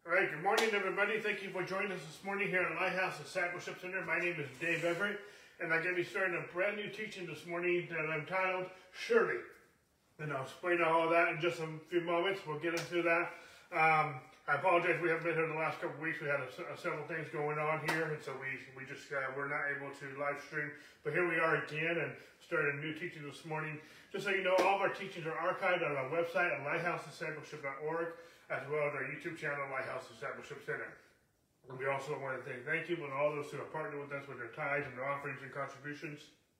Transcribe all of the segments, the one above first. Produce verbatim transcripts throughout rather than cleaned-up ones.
All right, good morning, everybody. Thank you for joining us this morning here at Lighthouse Discipleship Center. My name is Dave Everett, and I'm going to be starting a brand new teaching this morning that I'm titled Surely. And I'll explain all that in just a few moments. We'll get into that. Um, I apologize, we haven't been here the last couple of weeks. We had a, a, several things going on here, and so we we just uh, were not able to live stream. But here we are again, and started a new teaching this morning. Just so you know, all of our teachings are archived on our website at lighthouse discipleship dot org, as well as our YouTube channel, Lighthouse Discipleship Center. And we also want to say thank you to all those who have partnered with us with their tithes and their offerings and contributions.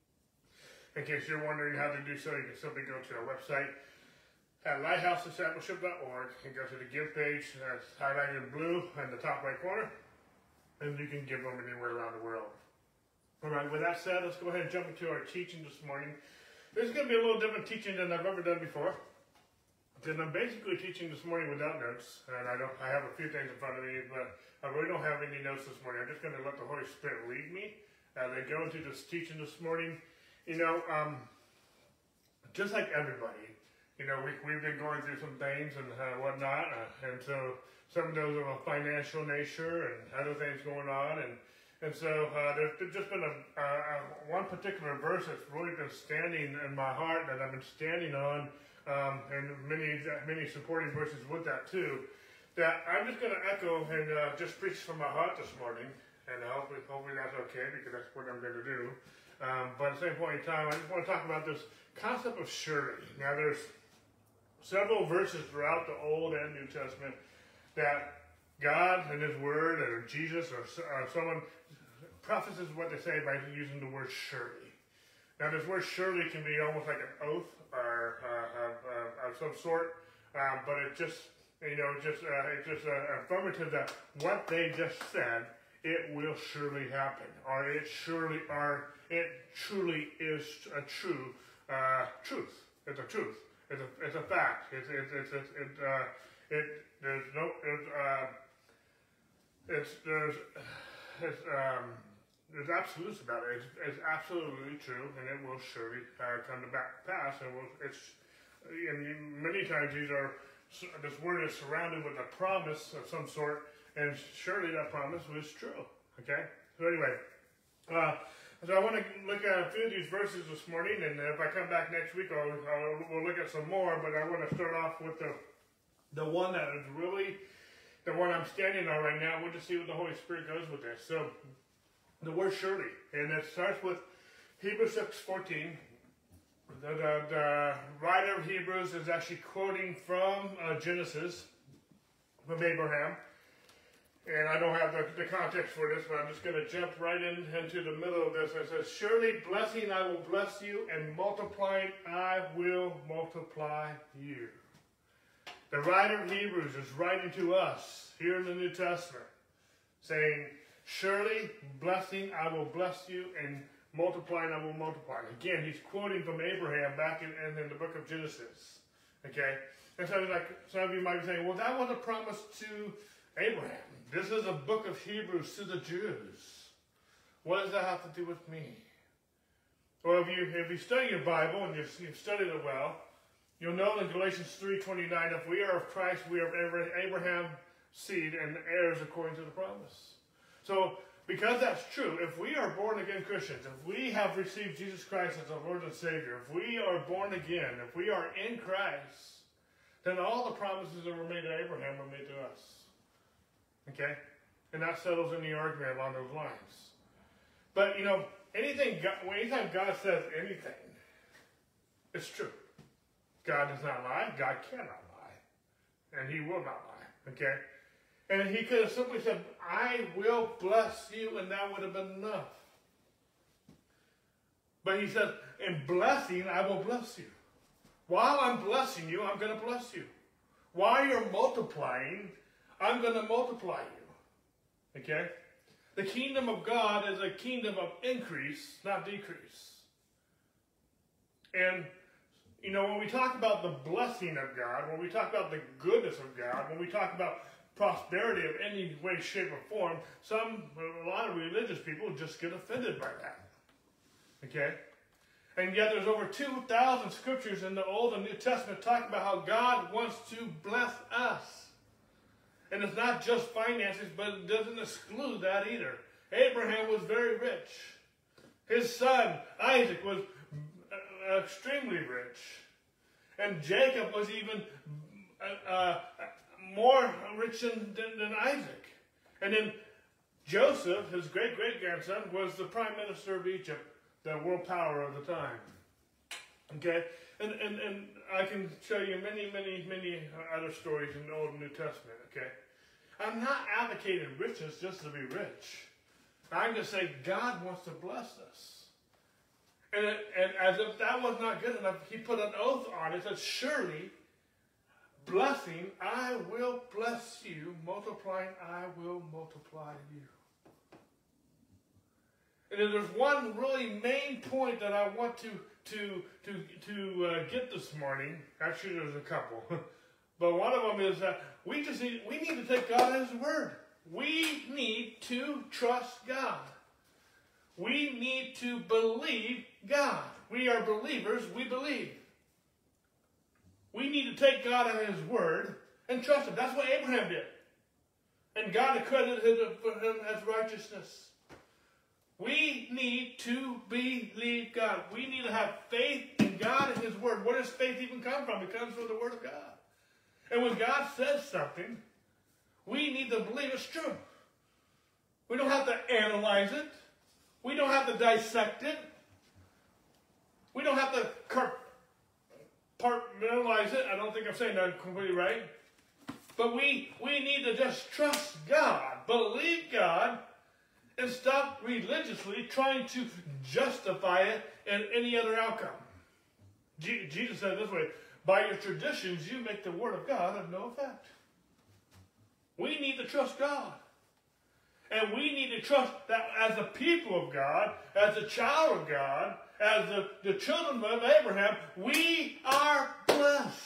In case you're wondering how to do so, you can simply go to our website at lighthouse discipleship dot org and go to the Give page that's highlighted in blue in the top right corner, and you can give them anywhere around the world. All right, with that said, let's go ahead and jump into our teaching this morning. This is going to be a little different teaching than I've ever done before. Then I'm basically teaching this morning without notes, and I don't. I have a few things in front of me, but I really don't have any notes this morning. I'm just going to let the Holy Spirit lead me as I go into this teaching this morning. You know, um, just like everybody, you know, we, we've been going through some things and uh, whatnot, uh, and so some of those are of a financial nature and other things going on, and and so uh, there's just been a, uh, one particular verse that's really been standing in my heart that I've been standing on. Um, and many many supporting verses with that too, that I'm just going to echo and uh, just preach from my heart this morning, and hopefully, hopefully that's okay, because that's what I'm going to do. Um, but at the same point in time, I just want to talk about this concept of surely. Now, there's several verses throughout the Old and New Testament that God and His Word, or Jesus, or, or someone prefaces what they say by using the word surely. Now, this word surely can be almost like an oath or uh, uh, of some sort, um, but it just, you know, just uh, it's just uh, affirmative that what they just said, it will surely happen, or it surely, or it truly is a true uh, truth. It's a truth. It's a, it's a fact. It's it's it's, it's it uh, it there's no it's uh, it's there's it's um. There's absolutes about it. It's, it's absolutely true, and it will surely uh, come to back pass. And will, it's, and many times these are, this word is surrounded with a promise of some sort, and surely that promise was true. Okay. So anyway, uh, so I want to look at a few of these verses this morning, and if I come back next week, I'll, I'll we'll look at some more. But I want to start off with the the one that is really the one I'm standing on right now. We'll just see what the Holy Spirit goes with this. So. The word surely, and it starts with Hebrews six fourteen. The, the, the writer of Hebrews is actually quoting from uh, Genesis, from Abraham. And I don't have the, the context for this, but I'm just going to jump right in into the middle of this. It says, surely blessing I will bless you, and multiplying I will multiply you. The writer of Hebrews is writing to us here in the New Testament, saying, surely, blessing, I will bless you, and multiplying, I will multiply. Again, he's quoting from Abraham back in, in, in the book of Genesis. Okay? And so, like, some of you might be saying, well, that was a promise to Abraham. This is a book of Hebrews to the Jews. What does that have to do with me? Well, if you, if you study your Bible, and you've, you've studied it well, you'll know in Galatians three twenty-nine, if we are of Christ, we are of Abraham's seed and heirs according to the promise. So, because that's true, if we are born-again Christians, if we have received Jesus Christ as our Lord and Savior, if we are born again, if we are in Christ, then all the promises that were made to Abraham were made to us. Okay? And that settles any argument along those lines. But, you know, anything, God, anytime God says anything, it's true. God does not lie. God cannot lie. And He will not lie. Okay? And He could have simply said, I will bless you, and that would have been enough. But He said, in blessing, I will bless you. While I'm blessing you, I'm going to bless you. While you're multiplying, I'm going to multiply you. Okay? The kingdom of God is a kingdom of increase, not decrease. And, you know, when we talk about the blessing of God, when we talk about the goodness of God, when we talk about prosperity of any way, shape, or form, some, a lot of religious people just get offended by that. Okay? And yet there's over two thousand scriptures in the Old and New Testament talking about how God wants to bless us. And it's not just finances, but it doesn't exclude that either. Abraham was very rich. His son, Isaac, was extremely rich. And Jacob was even uh, uh, more rich than, than, than Isaac. And then Joseph, his great-great-grandson, was the prime minister of Egypt, the world power of the time. Okay? And, and, and I can show you many, many, many other stories in the Old and New Testament, okay? I'm not advocating riches just to be rich. I'm just saying God wants to bless us. And, it, and as if that was not good enough, he put an oath on it that surely, blessing, I will bless you, multiplying, I will multiply you. And then there's one really main point that I want to to to to uh, get this morning. Actually, there's a couple, but one of them is that we just need, we need to take God at His word. We need to trust God. We need to believe God. We are believers. We believe. We need to take God at His word and trust Him. That's what Abraham did, and God accredited him as righteousness. We need to believe God. We need to have faith in God and His word. Where does faith even come from? It comes from the word of God. And when God says something, we need to believe it's true. We don't have to analyze it. We don't have to dissect it. We don't have to compartmentalize it. I don't think I'm saying that completely right. But we, we need to just trust God, believe God, and stop religiously trying to justify it in any other outcome. Je- Jesus said it this way, by your traditions you make the word of God of no effect. We need to trust God. And we need to trust that as a people of God, as a child of God, as the, the children of Abraham, we are blessed.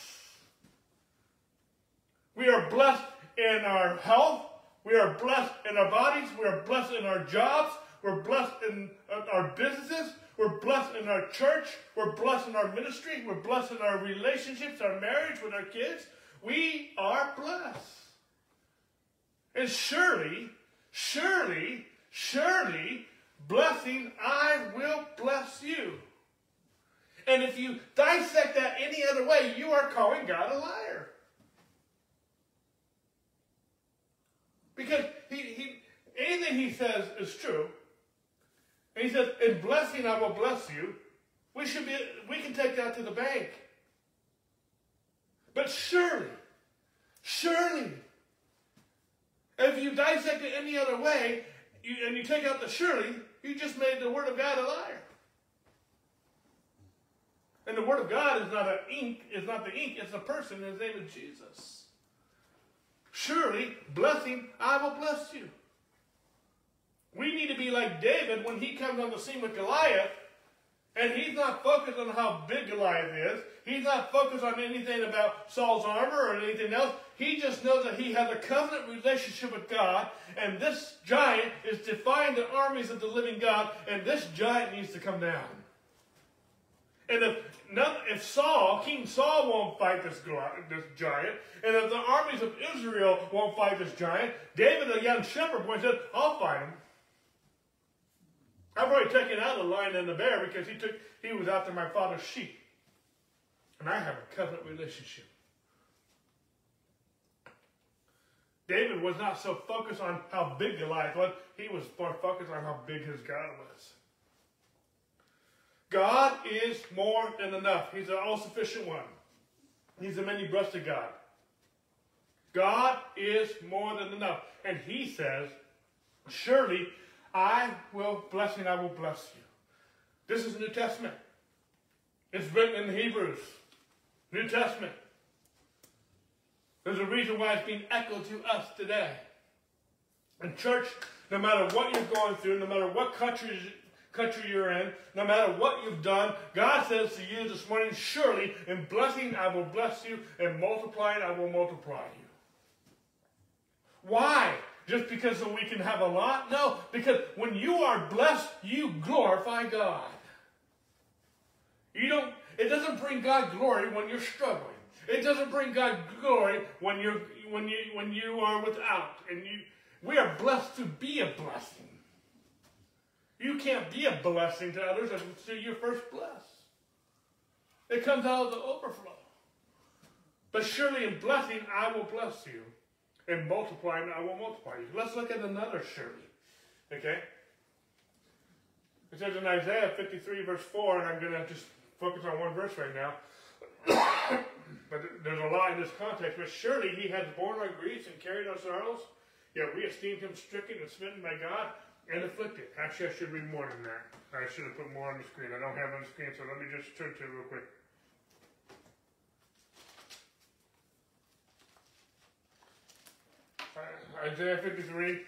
We are blessed in our health. We are blessed in our bodies. We are blessed in our jobs. We're blessed in our businesses. We're blessed in our church. We're blessed in our ministry. We're blessed in our relationships, our marriage with our kids. We are blessed. And surely, surely, surely, blessing, I will bless you. And if you dissect that any other way, you are calling God a liar. Because he, he, anything he says is true. And he says, in blessing I will bless you. We should be, we can take that to the bank. But surely, surely, if you dissect it any other way, you, and you take out the surely, you just made the word of God a liar. And the word of God is not an ink, it's not the ink, it's a person, his name is Jesus. Surely, blessing, I will bless you. We need to be like David when he comes on the scene with Goliath, and he's not focused on how big Goliath is. He's not focused on anything about Saul's armor or anything else. He just knows that he has a covenant relationship with God, and this giant is defying the armies of the living God, and this giant needs to come down. And if, none, if Saul, King Saul won't fight this, this giant, and if the armies of Israel won't fight this giant, David, a young shepherd boy, said, I'll fight him. I've already taken out the lion and the bear because he took he was after my father's sheep. And I have a covenant relationship. David was not so focused on how big Goliath was. He was more focused on how big his God was. God is more than enough. He's an all-sufficient one. He's a many-breasted God. God is more than enough. And he says, surely I will bless you and I will bless you. This is the New Testament. It's written in Hebrews. New Testament. There's a reason why it's being echoed to us today. And church, no matter what you're going through, no matter what country country you're in, no matter what you've done, God says to you this morning, surely in blessing I will bless you, and multiplying I will multiply you. Why? Just because so we can have a lot? No, because when you are blessed, you glorify God. You don't, it doesn't bring God glory when you're struggling. It doesn't bring God glory when you're when you when you are without, and you we are blessed to be a blessing. You can't be a blessing to others until you're first blessed. It comes out of the overflow. But surely in blessing I will bless you, and multiplying I will multiply you. Let's look at another surely. Okay? It says in Isaiah fifty-three verse four, and I'm going to just focus on one verse right now. But there's a lot in this context. But surely he has borne our griefs and carried our sorrows. Yet we esteemed him stricken and smitten by God and afflicted. Actually, I should read more than that. I should have put more on the screen. I don't have it on the screen, so let me just turn to it real quick. Uh, Isaiah fifty-three.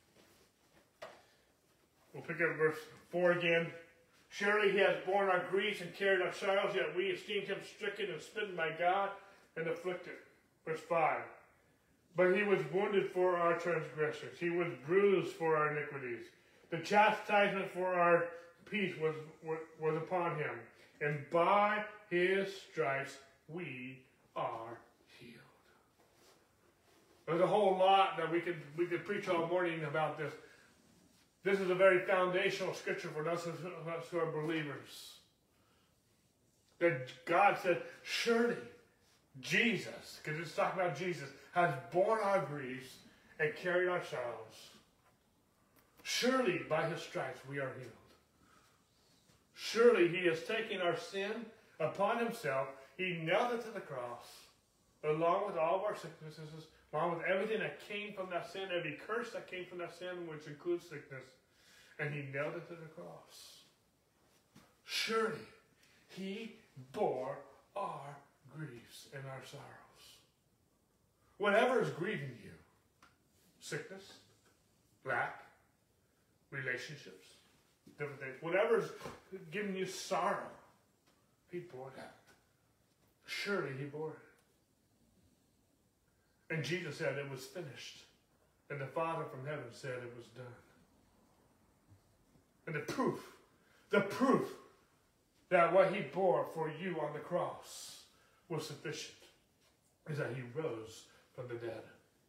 We'll pick up verse four again. Surely he has borne our griefs and carried our sorrows, yet we esteemed him stricken and smitten by God and afflicted. Verse five. But he was wounded for our transgressions. He was bruised for our iniquities. The chastisement for our peace was, was, was upon him. And by his stripes we are healed. There's a whole lot that we could, we could preach all morning about this. This is a very foundational scripture for us, us who are believers. That God said, surely Jesus, because it's talking about Jesus, has borne our griefs and carried our sorrows. Surely by his stripes we are healed. Surely he has taken our sin upon himself. He nailed it to the cross, along with all of our sicknesses, along with everything that came from that sin, every curse that came from that sin, which includes sickness. And he nailed it to the cross. Surely he bore our griefs and our sorrows. Whatever is grieving you, sickness, lack, relationships, different things, whatever is giving you sorrow, he bore that. Surely he bore it. And Jesus said it was finished. And the Father from heaven said it was done. And the proof, the proof that what he bore for you on the cross was sufficient is that he rose from the dead.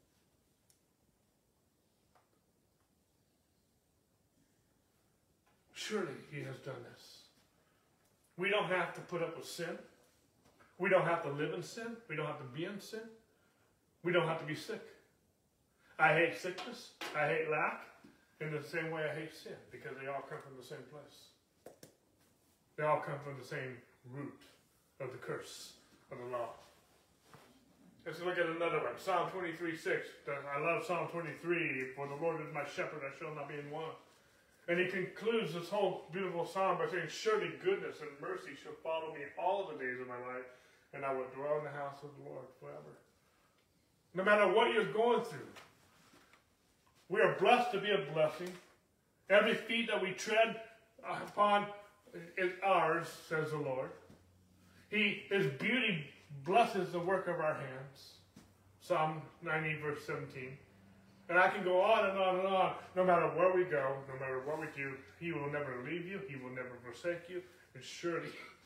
Surely he has done this. We don't have to put up with sin. We don't have to live in sin. We don't have to be in sin. We don't have to be sick. I hate sickness. I hate lack. In the same way I hate sin, because they all come from the same place. They all come from the same root of the curse of the law. Let's look at another one. Psalm twenty-three six. I love Psalm twenty-three. For the Lord is my shepherd, I shall not be in want. And he concludes this whole beautiful psalm by saying, surely goodness and mercy shall follow me all the days of my life, and I will dwell in the house of the Lord forever. No matter what you're going through, we are blessed to be a blessing. Every feet that we tread upon is ours, says the Lord. He, his beauty blesses the work of our hands. Psalm ninety, verse seventeen. And I can go on and on and on. No matter where we go, no matter what we do, he will never leave you. He will never forsake you. And surely,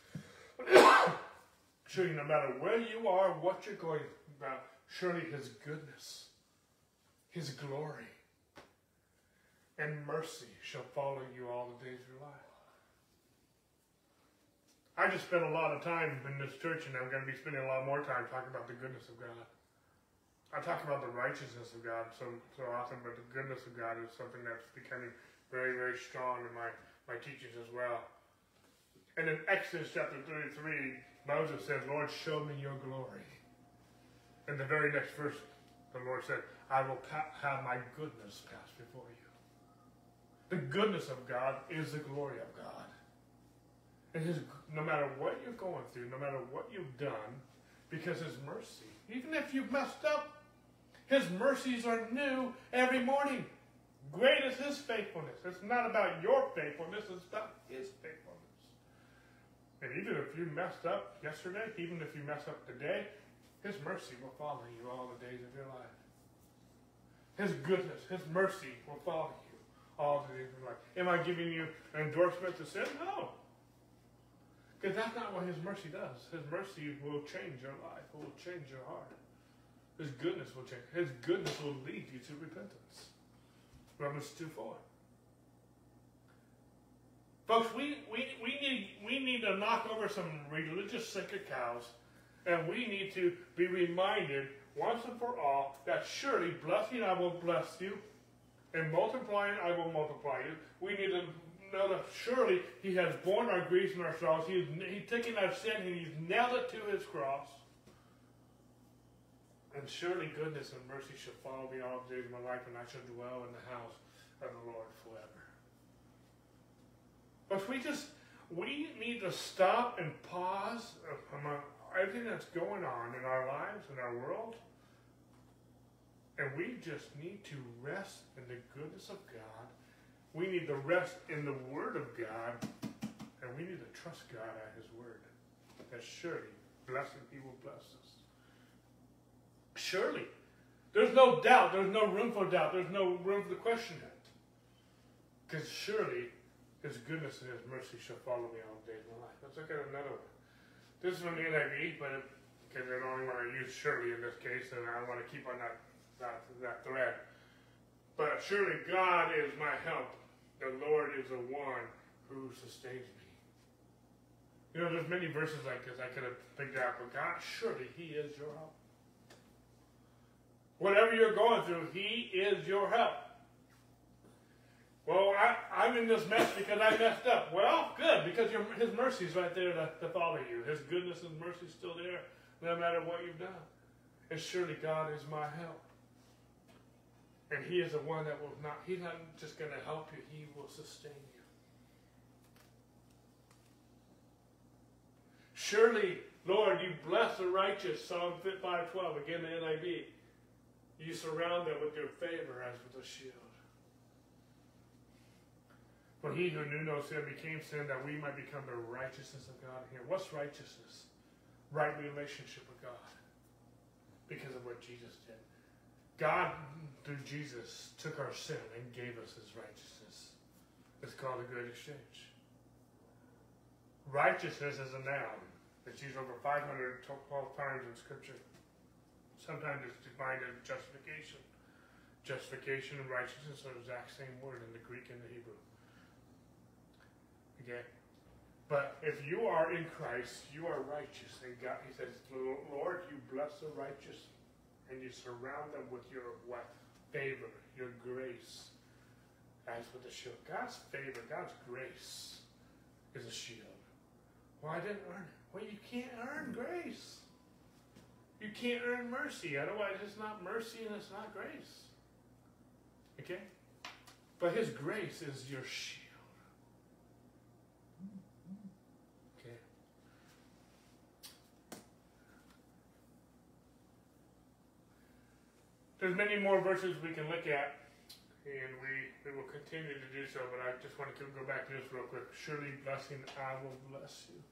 surely no matter where you are, what you're going about, surely his goodness, his glory, and mercy shall follow you all the days of your life. I just spent a lot of time in this church, and I'm going to be spending a lot more time talking about the goodness of God. I talk about the righteousness of God so so often, but the goodness of God is something that's becoming very, very strong in my, my teachings as well. And in Exodus chapter thirty-three, Moses said, Lord, show me your glory. In the very next verse, the Lord said, I will pa- have my goodness pass before you. The goodness of God is the glory of God. And his, no matter what you're going through, no matter what you've done, because his mercy, even if you've messed up, his mercies are new every morning. Great is his faithfulness. It's not about your faithfulness, it's about his faithfulness. And even if you messed up yesterday, even if you mess up today, his mercy will follow you all the days of your life. His goodness, his mercy will follow you all the days of your life. Am I giving you an endorsement to sin? No. Because that's not what his mercy does. His mercy will change your life. It will change your heart. His goodness will change. His goodness will lead you to repentance. Romans two four. Folks, we, we, we, need, we need to knock over some religious sacred cows, and we need to be reminded once and for all that surely blessing I will bless you, and multiplying I will multiply you. We need to know that surely He has borne our griefs and our sorrows. He's, he's taken our sin and He's nailed it to His cross. And surely goodness and mercy shall follow me all the days of my life, and I shall dwell in the house of the Lord forever. But we just, we need to stop and pause among everything that's going on in our lives, in our world. And we just need to rest in the goodness of God. We need to rest in the Word of God. And we need to trust God at His Word. That surely, blessing He will bless us. Surely. There's no doubt. There's no room for doubt. There's no room to question it. Because surely, His goodness and His mercy shall follow me all the days of my life. Let's look at another one. This is from the N I V, but it, because I don't want to use surely in this case, and I want to keep on that, that, that thread. But surely God is my help. The Lord is the one who sustains me. You know, there's many verses like this I could have picked out, but God, surely He is your help. Whatever you're going through, He is your help. Well, I, I'm in this mess because I messed up. Well, good, because your, His mercy is right there to, to follow you. His goodness and mercy is still there, no matter what you've done. And surely God is my help. And He is the one that will not, He's not just going to help you, He will sustain you. Surely, Lord, you bless the righteous, Psalm five twelve, again the N I V. You surround them with your favor as with a shield. For He who knew no sin became sin that we might become the righteousness of God here. What's righteousness? Right relationship with God. Because of what Jesus did. God, through Jesus, took our sin and gave us His righteousness. It's called a great exchange. Righteousness is a noun. It's used over five hundred twelve times in Scripture. Sometimes it's defined as justification. Justification and righteousness are the exact same word in the Greek and the Hebrew. Okay? But if you are in Christ, you are righteous. And God, He says, Lord, you bless the righteous, and you surround them with your what? Favor, your grace, as with a shield. God's favor, God's grace is a shield. Well, I didn't earn it. Well, you can't earn grace. You can't earn mercy. Otherwise, it's not mercy and it's not grace. Okay? But His grace is your shield. Okay? There's many more verses we can look at, and we, we will continue to do so, but I just want to go back to this real quick. Surely blessing, I will bless you.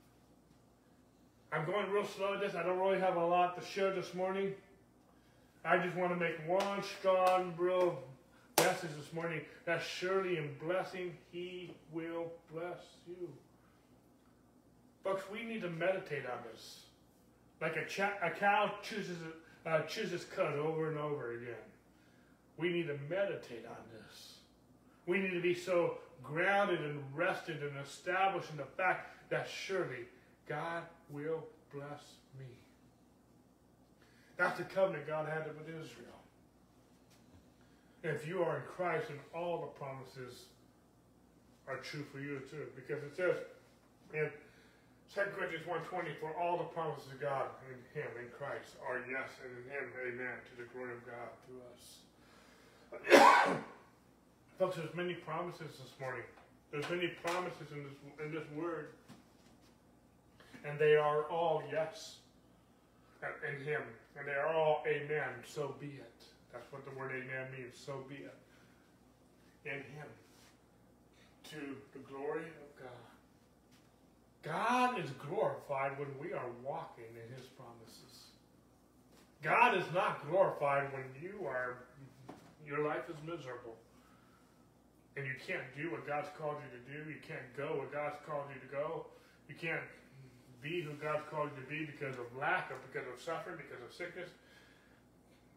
I'm going real slow at this. I don't really have a lot to share this morning. I just want to make one strong, real message this morning that surely in blessing, He will bless you. Folks, we need to meditate on this. Like a, cha- a cow chooses, uh, chooses cud over and over again. We need to meditate on this. We need to be so grounded and rested and established in the fact that surely God will bless me. That's the covenant God had with Israel. And if you are in Christ, then all the promises are true for you too. Because it says in Second Corinthians one twenty, for all the promises of God in Him, in Christ, are yes, and in Him, amen, to the glory of God through us. Folks, there's many promises this morning. There's many promises in this, in this word. And they are all yes in Him. And they are all amen, so be it. That's what the word amen means, so be it. In Him. To the glory of God. God is glorified when we are walking in His promises. God is not glorified when you are, your life is miserable. And you can't do what God's called you to do. You can't go where God's called you to go. You can't be who God's called you to be because of lack or because of suffering, because of sickness.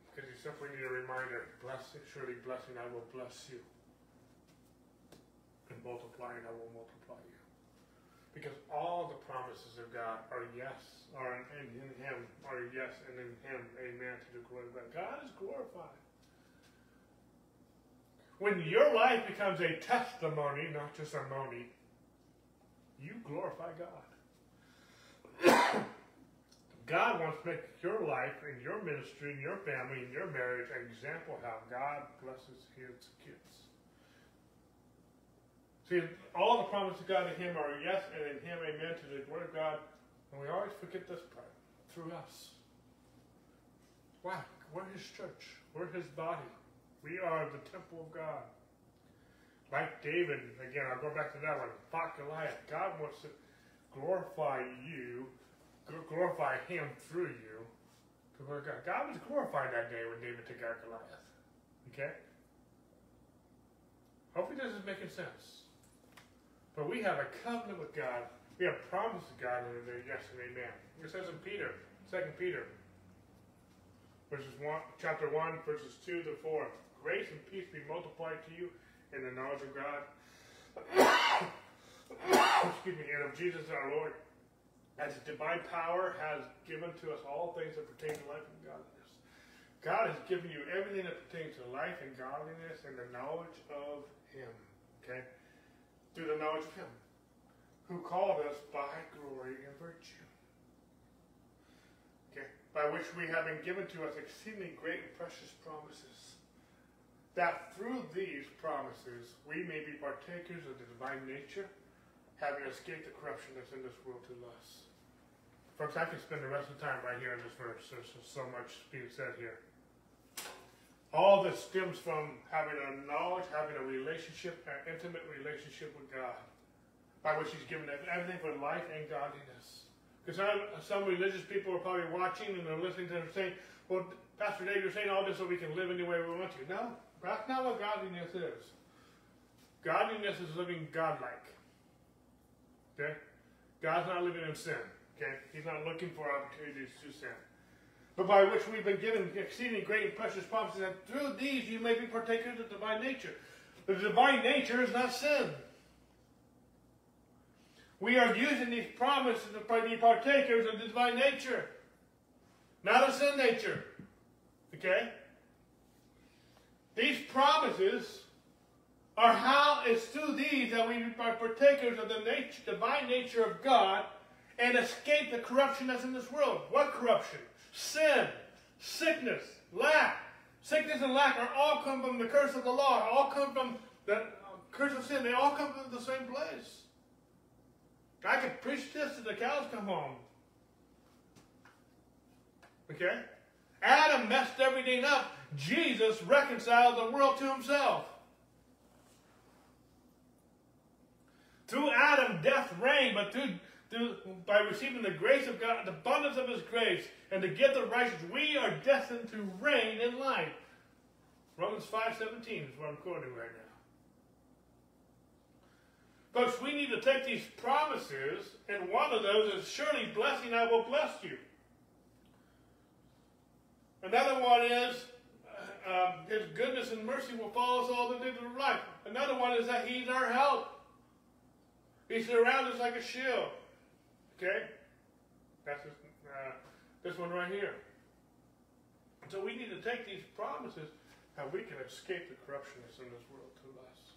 Because you simply need a reminder, blessing, surely blessing, I will bless you. And multiplying, I will multiply you. Because all the promises of God are yes, are in, in Him, are yes, and in Him, amen, to the glory of God. God is glorified. When your life becomes a testimony, not just a money, you glorify God. God wants to make your life and your ministry and your family and your marriage an example of how God blesses His kids. See, all the promises of God in Him are yes, and in Him, amen, to the Word of God. And we always forget this part, through us. Why? We're His church. We're His body. We are the temple of God. Like David, again, I'll go back to that one, fought Goliath. God wants to glorify you, glorify Him through you. God. God was glorified that day when David took out Goliath. Okay? Hopefully this is making sense. But we have a covenant with God. We have promise to God, and they're yes and amen. It says in Peter, Second Peter, verses one, chapter one, verses two to four. Grace and peace be multiplied to you in the knowledge of God. Excuse me, and of Jesus our Lord, as His divine power has given to us all things that pertain to life and godliness. God has given you everything that pertains to life and godliness and the knowledge of Him. Okay? Through the knowledge of Him, who called us by glory and virtue. Okay? By which we have been given to us exceedingly great and precious promises, that through these promises we may be partakers of the divine nature, having escaped the corruption that's in this world to lust. Folks, I could spend the rest of the time right here in this verse. There's just so much being said here. All this stems from having a knowledge, having a relationship, an intimate relationship with God, by which He's given us everything for life and godliness. Because some religious people are probably watching and they're listening to them saying, well, Pastor Dave, you're saying all this so we can live any way we want to. No, that's not what godliness is. Godliness is living godlike. Okay? God's not living in sin. Okay? He's not looking for opportunities to sin. But by which we've been given exceeding great and precious promises, that through these you may be partakers of the divine nature. The divine nature is not sin. We are using these promises to be partakers of the divine nature, not a sin nature. Okay? These promises are how it's through these that we are partakers of the nature, divine nature of God and escape the corruption that's in this world. What corruption? Sin, sickness, lack. Sickness and lack are all come from the curse of the law, all come from the curse of sin. They all come from the same place. I could preach this till the cows come home. Okay? Adam messed everything up. Jesus reconciled the world to Himself. Through Adam, death reigned, but through Through, by receiving the grace of God, the abundance of His grace, and the gift of righteousness, we are destined to reign in life. Romans five seventeen is what I'm quoting right now. Folks, we need to take these promises, and one of those is, surely blessing, I will bless you. Another one is, uh, um, His goodness and mercy will follow us all the days of our life. Another one is that He's our help. He surrounds us like a shield. Okay? That's this, uh, this one right here. So we need to take these promises how we can escape the corruption that's in this world to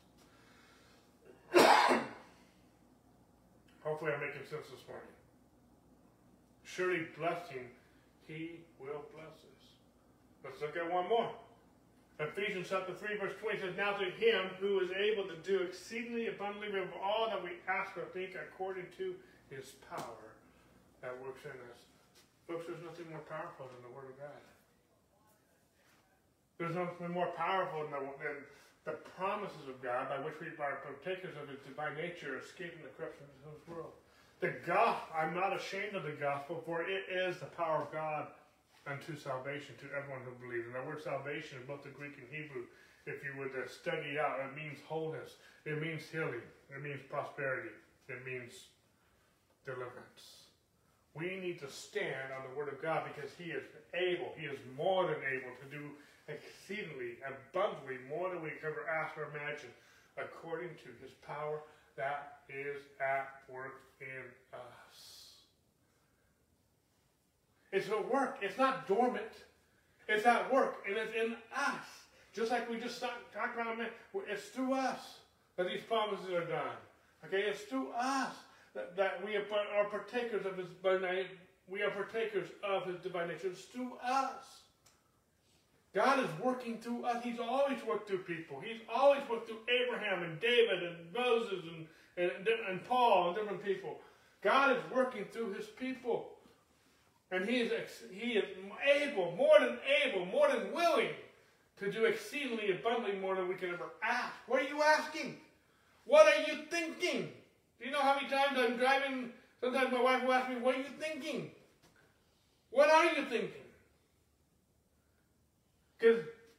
us. Hopefully I'm making sense this morning. Surely blessing, He will bless us. Let's look at one more. Ephesians chapter three verse twenty says, now to Him who is able to do exceedingly abundantly above all that we ask or think according to His power that works in us. Folks, there's nothing more powerful than the Word of God. There's nothing more powerful than the, than the promises of God by which we are partakers of His divine nature, escaping the corruption of this world. The gospel, I'm not ashamed of the gospel, for it is the power of God unto salvation to everyone who believes. And the word salvation is both the Greek and Hebrew. If you were to study it out, it means wholeness. It means healing. It means prosperity. It means deliverance. We need to stand on the Word of God because He is able, He is more than able to do exceedingly, abundantly, more than we could ever ask or imagine, according to His power that is at work in us. It's at work. It's not dormant. It's at work, and it's in us. Just like we just talked about a minute, it's through us that these promises are done. Okay, it's through us that, that we are partakers of His divine nature. We are partakers of His divine nature. It's through us. God is working through us. He's always worked through people. He's always worked through Abraham and David and Moses and, and, and Paul and different people. God is working through His people. And He is, he is able, more than able, more than willing to do exceedingly abundantly more than we can ever ask. What are you asking? What are you thinking? Do you know how many times I'm driving? Sometimes my wife will ask me, what are you thinking? What are you thinking? Because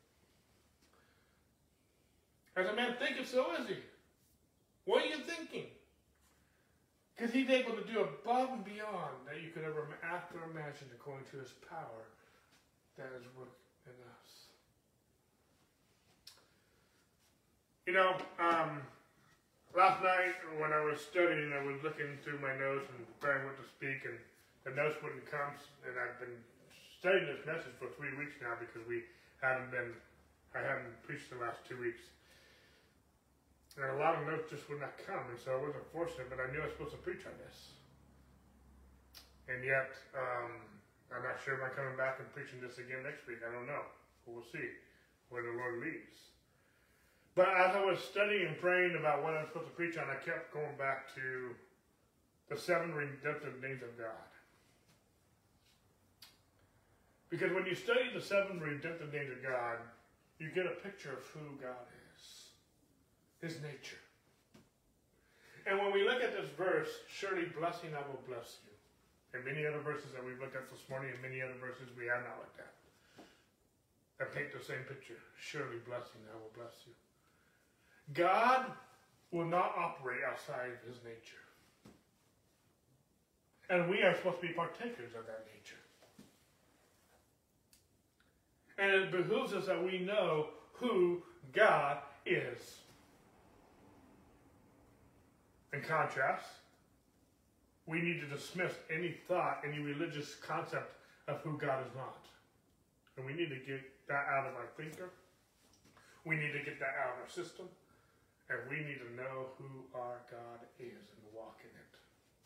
as a man thinketh, so is he. What are you thinking? Because He's able to do above and beyond that you could ever ask or imagine according to His power that is working in us. You know, um, last night when I was studying, I was looking through my notes and preparing what to speak, and the notes wouldn't come. And I've been studying this message for three weeks now because we haven't been, I haven't preached the last two weeks. And a lot of notes just would not come, and so I wasn't fortunate, but I knew I was supposed to preach on this. And yet, um, I'm not sure if I'm coming back and preaching this again next week. I don't know. But we'll see where the Lord leads. But as I was studying and praying about what I'm supposed to preach on, I kept going back to the seven redemptive names of God. Because when you study the seven redemptive names of God, you get a picture of who God is. His nature. And when we look at this verse, surely blessing I will bless you. And many other verses that we've looked at this morning and many other verses we have not looked at. That paint the same picture. Surely blessing I will bless you. God will not operate outside of His nature. And we are supposed to be partakers of that nature. And it behooves us that we know who God is. In contrast, we need to dismiss any thought, any religious concept of who God is not. And we need to get that out of our thinker. We need to get that out of our system. And we need to know who our God is and walk in it.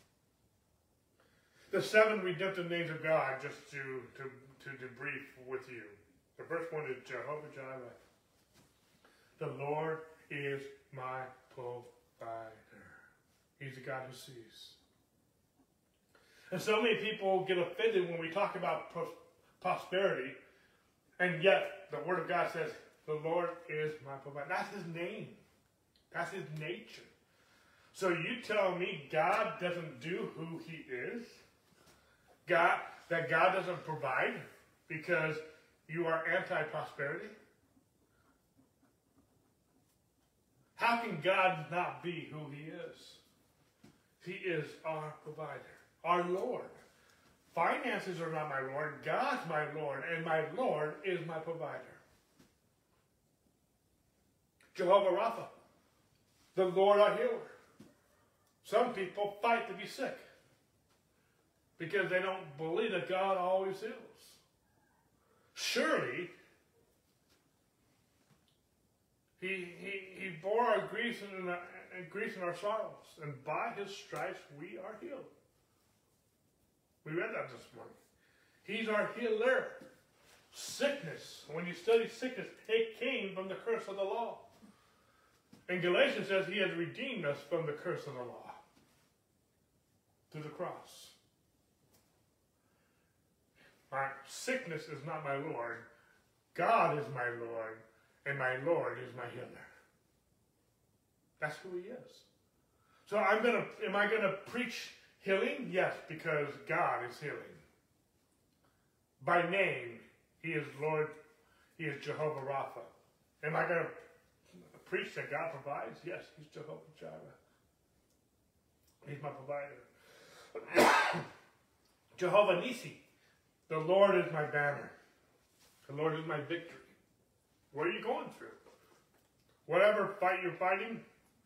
The seven redemptive names of God, just to, to, to debrief with you. The first one is Jehovah Jireh. The Lord is my provider. He's the God who sees. And so many people get offended when we talk about pros- prosperity, and yet the Word of God says, the Lord is my provider. That's His name. That's His nature. So you tell me God doesn't do who He is? God, that God doesn't provide because you are anti-prosperity? How can God not be who He is? He is our provider, our Lord. Finances are not my Lord. God's my Lord, and my Lord is my provider. Jehovah Rapha, the Lord our healer. Some people fight to be sick because they don't believe that God always heals. Surely, He, he, he bore our griefs and, and griefs and our sorrows, and by His stripes we are healed. We read that this morning. He's our healer. Sickness, when you study sickness, it came from the curse of the law. And Galatians says He has redeemed us from the curse of the law through the cross. My sickness is not my Lord. God is my Lord, and my Lord is my healer. That's who He is. So I'm gonna. Am I gonna preach healing? Yes, because God is healing. By name, He is Lord. He is Jehovah Rapha. Am I gonna preach that God provides? Yes, He's Jehovah Jireh. He's my provider. Jehovah Nissi. The Lord is my banner. The Lord is my victory. What are you going through? Whatever fight you're fighting,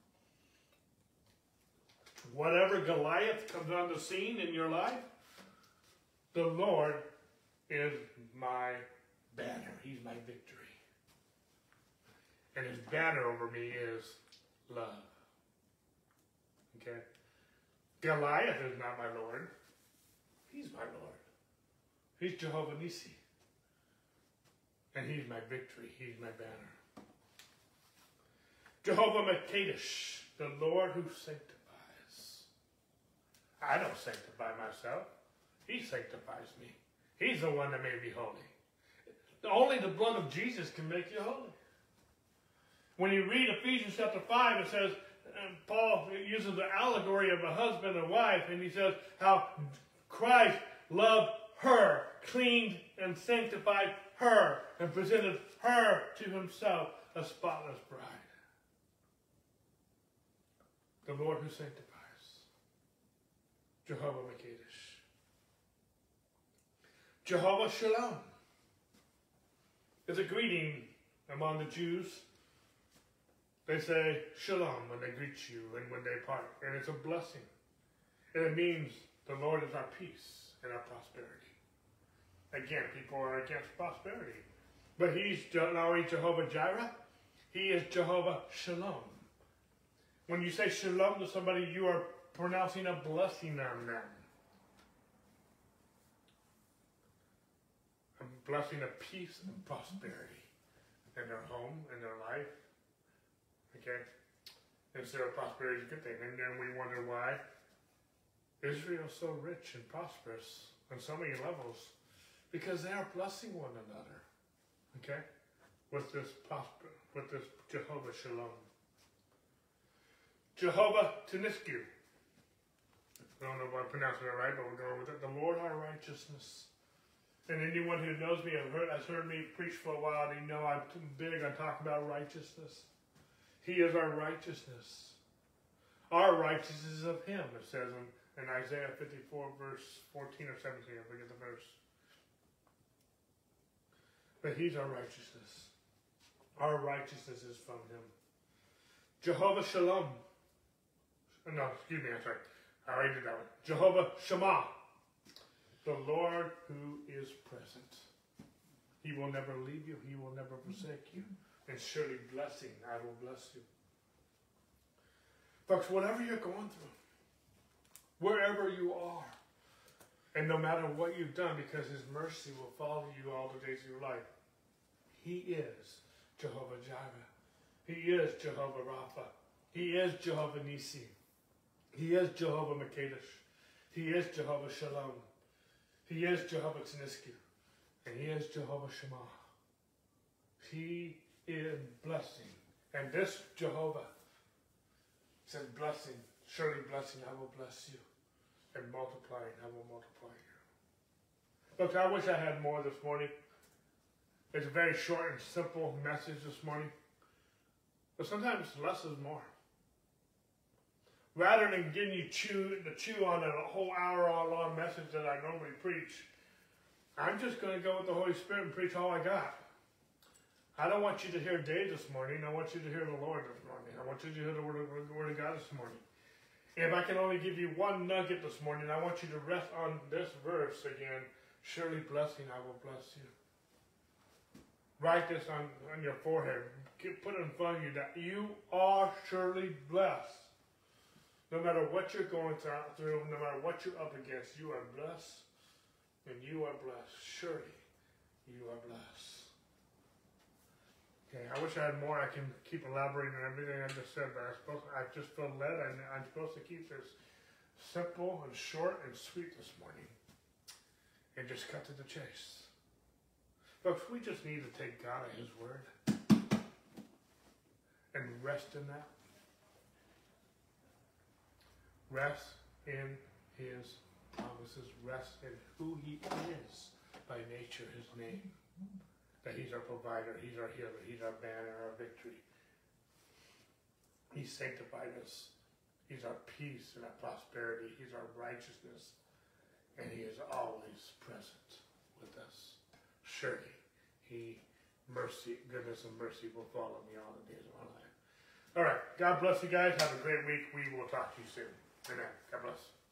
whatever Goliath comes on the scene in your life, the Lord is my banner. He's my victory. And his banner over me is love. Okay? Goliath is not my Lord. He's my Lord. He's Jehovah Nissi. And he's my victory. He's my banner. Jehovah Makadesh, the Lord who sanctifies. I don't sanctify myself. He sanctifies me. He's the one that made me holy. Only the blood of Jesus can make you holy. When you read Ephesians chapter five, it says, and Paul uses the allegory of a husband and wife, and he says how Christ loved her, cleaned and sanctified her, and presented her to himself a spotless bride. The Lord who sanctifies. Jehovah Makadesh. Jehovah Shalom is a greeting among the Jews. They say Shalom when they greet you and when they part. And it's a blessing. And it means the Lord is our peace and our prosperity. Again, people are against prosperity. But he's not only Jehovah Jireh, he is Jehovah Shalom. When you say Shalom to somebody, you are pronouncing a blessing on them. A blessing of peace and prosperity in their home, in their life. Okay? Instead of prosperity is a good thing. And then we wonder why Israel is so rich and prosperous on so many levels. Because they are blessing one another. Okay? With this prosper, with this Jehovah Shalom. Jehovah Teniskiu. I don't know if I'm pronouncing it right, but we'll go with it. The Lord our righteousness. And anyone who knows me has heard, has heard me preach for a while, they know I'm big on talking about righteousness. He is our righteousness. Our righteousness is of him, it says in, in Isaiah fifty-four, verse fourteen or seventeen, I forget the verse. But he's our righteousness. Our righteousness is from him. Jehovah Shalom. No, excuse me, I'm sorry. I already did that one. Jehovah Shammah. The Lord who is present. He will never leave you. He will never forsake you. And surely blessing, I will bless you. Folks, whatever you're going through, wherever you are, and no matter what you've done, because his mercy will follow you all the days of your life, he is Jehovah Jireh. He is Jehovah Rapha. He is Jehovah Nissi. He is Jehovah Makadesh. He is Jehovah Shalom. He is Jehovah Teniskiu. And he is Jehovah Shammah. He is blessing. And this Jehovah says blessing, surely blessing, I will bless you. And multiplying, I will multiply you. Look, I wish I had more this morning. It's a very short and simple message this morning. But sometimes less is more. Rather than getting you chew, to chew on a whole hour-long message that I normally preach, I'm just going to go with the Holy Spirit and preach all I got. I don't want you to hear Dave this morning. I want you to hear the Lord this morning. I want you to hear the Word of, the word of God this morning. If I can only give you one nugget this morning, I want you to rest on this verse again. Surely blessing, I will bless you. Write this on, on your forehead. Put it in front of you that you are surely blessed. No matter what you're going through, no matter what you're up against, you are blessed. And you are blessed. Surely you are blessed. Okay, I wish I had more. I can keep elaborating on everything I just said, but I, suppose, I just feel led. I, I'm supposed to keep this simple and short and sweet this morning. And just cut to the chase. Folks, we just need to take God at his word and rest in that. Rest in his promises. Rest in who he is by nature, his name. That he's our provider, he's our healer, he's our banner, our victory. He sanctified us. He's our peace and our prosperity. He's our righteousness. and He is always present with us. Surely, He, mercy, goodness and mercy will follow me all the days of my life. All right. God bless you guys. Have a great week. We will talk to you soon. Amen. God bless.